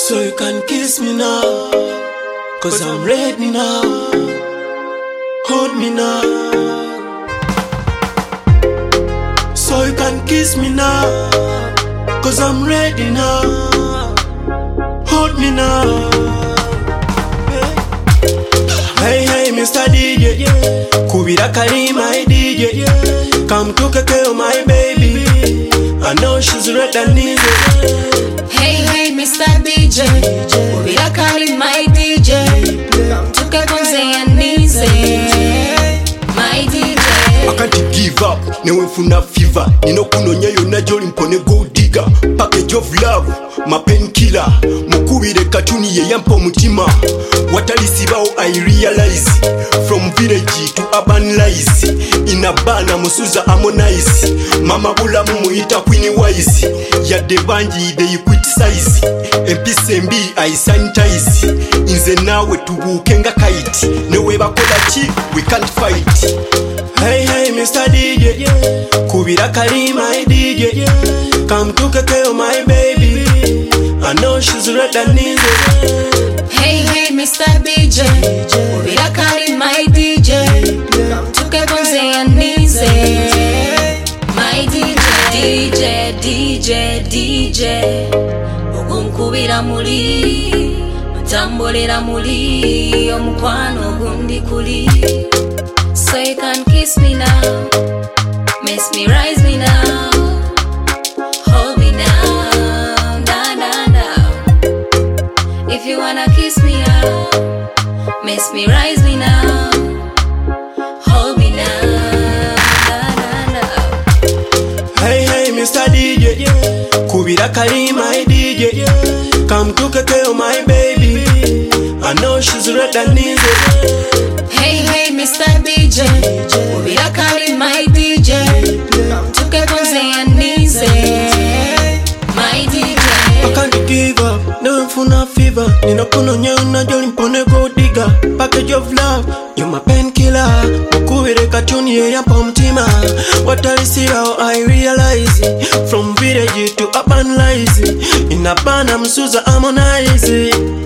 So you can kiss me now, cause I'm ready now. Hold me now. So you can kiss me now, cause I'm ready now. Hold me now. Hey, hey, Mr. DJ, Kubira Kari, my DJ. Come to Kakeo, my baby. I know she's red and easy. Hey, hey, Mr. DJ, Kubira Kari, my DJ. Come to Kakeo, and easy. My DJ. I can't give up, newe funa fever. Nino kunonya yona joli mpone gold digger. Package of love, my painkiller. Mukubire katuni ye yampo mutima. Watalisibawo I realize. From village to urban life. Inabana musuza harmonize. Mama bula mumuita Queen Wise. Ya debanji they criticize. MPCMB I sanitize. Inze nawe tubukenga kite. Newe bakola chi, we can't fight. Hey, hey, Mr. DJ, Kubira Kari, my DJ. Come to Kakeo, my baby. I know she's red and easy. Hey, hey, Mr. DJ, Kubira Kari, my DJ. Come to Kakeo, and easy. My DJ, DJ, DJ. Ogunkubira muli, mutambolera muli, omukwano gundi kuli. So you can kiss me now, mesmerize me now, hold me now, da da da. If you wanna kiss me now, mesmerize me now, hold me now, da da da. Hey, hey, Mr. DJ, Kubira Kari, my DJ. Come to Kakeo, my baby. I know she's red and easy. Hey, hey, Mr. DJ, Kubira Kari, my DJ. Come to Kakeo, and easy. My DJ. I can't give up, no funa fever. Nino kunonya una joli mpone gold digger. Package of love, you're my painkiller. Mukubire katuni ye yampo mtima. Watalisibawo I realize. From village to urban life. Inabana musuza harmonize.